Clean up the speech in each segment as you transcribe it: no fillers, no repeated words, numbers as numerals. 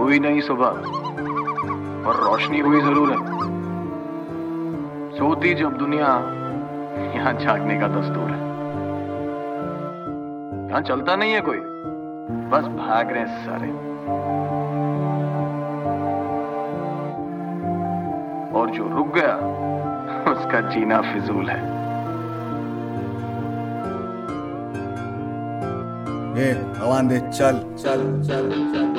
हुई नहीं सुबह, और रोशनी हुई जरूर है। सोती जब दुनिया, यहाँ जागने का दस्तूर है। यहाँ चलता नहीं है कोई, बस भाग रहे हैं सारे। और जो रुक गया उसका जीना फिजूल है। हवान दे, चल चल चल चल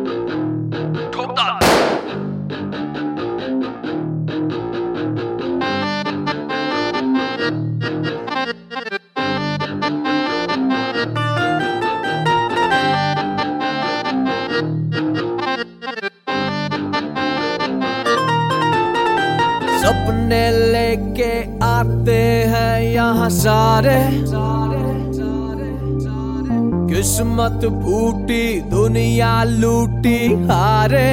सपने लेके आते हैं यहाँ सारे, किस्मत फूटी दुनिया लूटी हारे।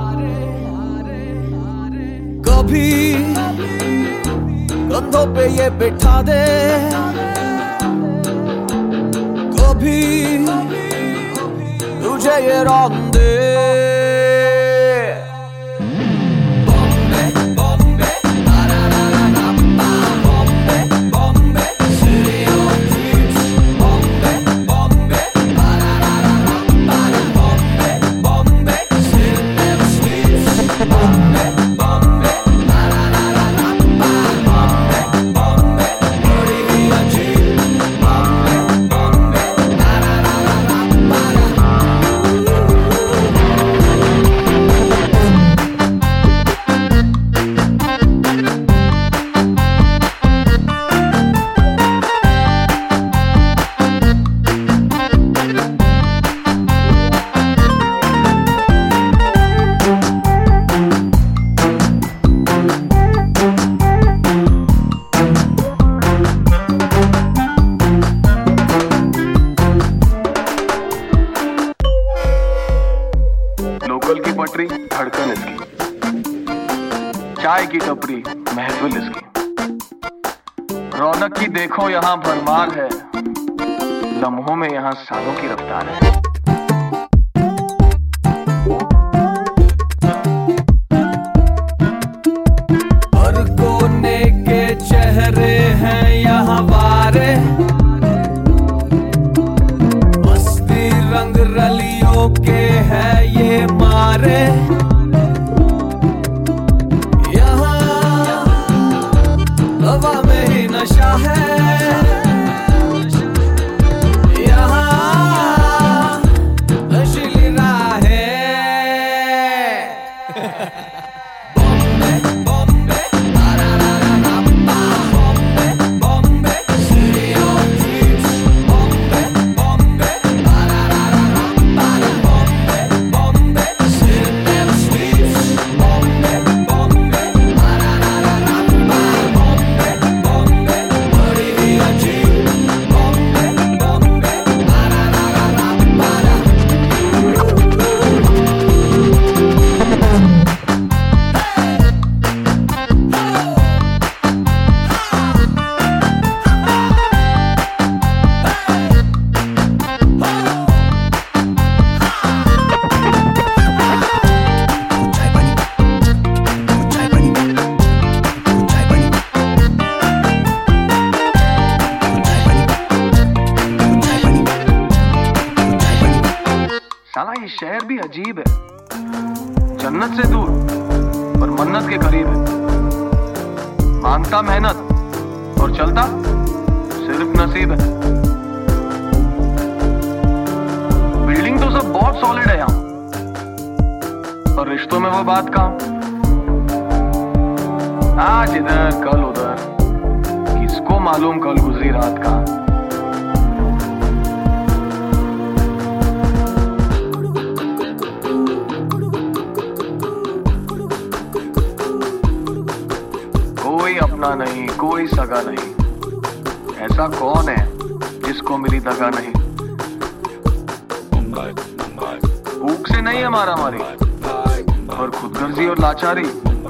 कभी कंधों पे ये बिठा दे, कभी तुझे ये रौंदे। लोकल की पटरी धड़कन इसकी, चाय की टपरी महफिल इसकी। रौनक की देखो यहाँ भरमार है, लम्हों में यहाँ सालों की रफ्तार है। हर कोने के चेहरे हैं यहाँ वारे, मस्ती रंग रलियों के है ये मारे। यहाँ हवा में ही नशा है, यहाँ नशीली राहें। साला ये शहर भी अजीब है, जन्नत से दूर और मन्नत के करीब है। मांगता मेहनत और चलता सिर्फ नसीब है। बिल्डिंग तो सब बहुत सॉलिड है यहाँ, पर रिश्तों में वो बात कहाँ। आज इधर कल उधर, किसको मालूम कल गुजरी रात कहाँ। कोई अपना नहीं, कोई सगा नहीं, ऐसा कौन है जिसको मेरी दगा नहीं। भूख से नहीं हमारा मारी, और खुदगर्जी और लाचारी,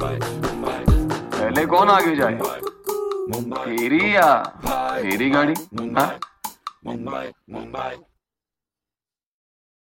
पहले कौन आगे जाए, तेरी या मेरी गाड़ी। हाँ?